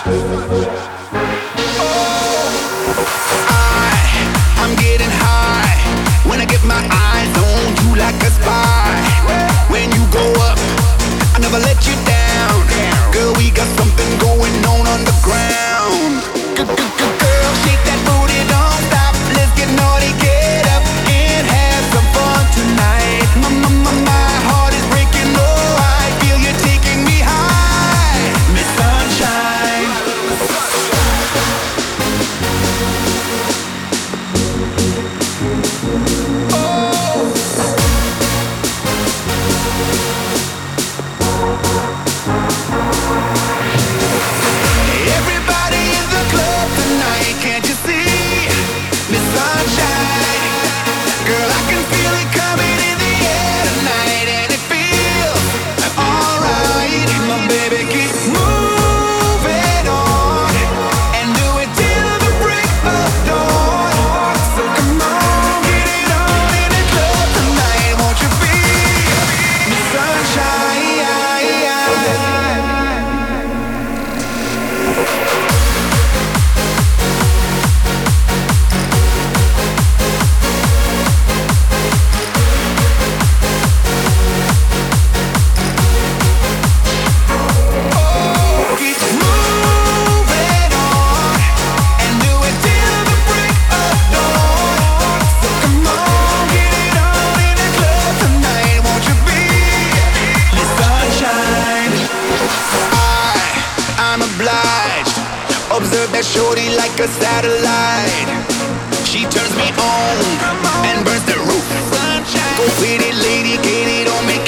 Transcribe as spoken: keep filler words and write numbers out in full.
I'm getting high when I get my eyes on you like a spy. When you go up, I never let you down. Girl, we got something going on underground. Girl, shake that booty, don't stop. Let's get naughty, get up and have some fun tonight. My, my, my, my heart is breaking, oh, I feel you taking me high. Miss Sunshine. Everybody in the club tonight, can't you see? Miss Sunshine. Girl, I can feel it coming in the air tonight, and it feels alright. My baby, keep moving on and do it till the break of dawn. So come on, get it on in the club tonight, won't you be Miss Sunshine? Observe that shorty like a satellite. She turns me on and burns the roof. Go pretty lady, get it on, make